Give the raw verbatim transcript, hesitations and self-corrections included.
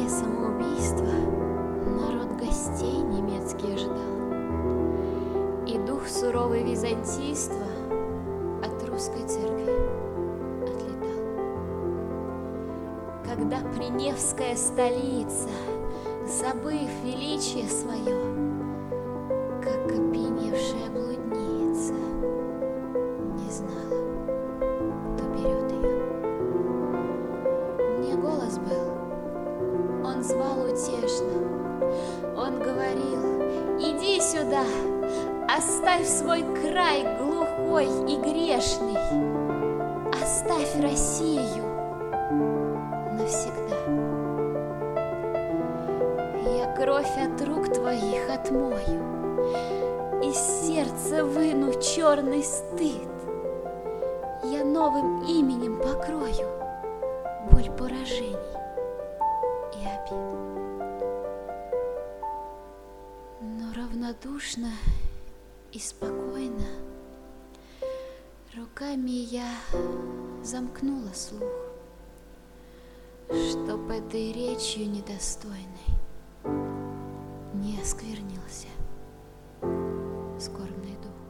Царские самоубийства народ гостей немецких ждал, и дух суровый византийства от русской церкви отлетал. Когда Приневская столица, забыв величие свое, как опьяневшая блудница, не знала, кто берет ее. Мне голос был, он звал утешно, он говорил: иди сюда, оставь свой край глухой и грешный, оставь Россию навсегда. Я кровь от рук твоих отмою, из сердца выну черный стыд. Я новым именем покрою боль поражений и обид. Но равнодушно и спокойно руками я замкнула слух, чтоб этой речью недостойной не осквернился скорбный дух.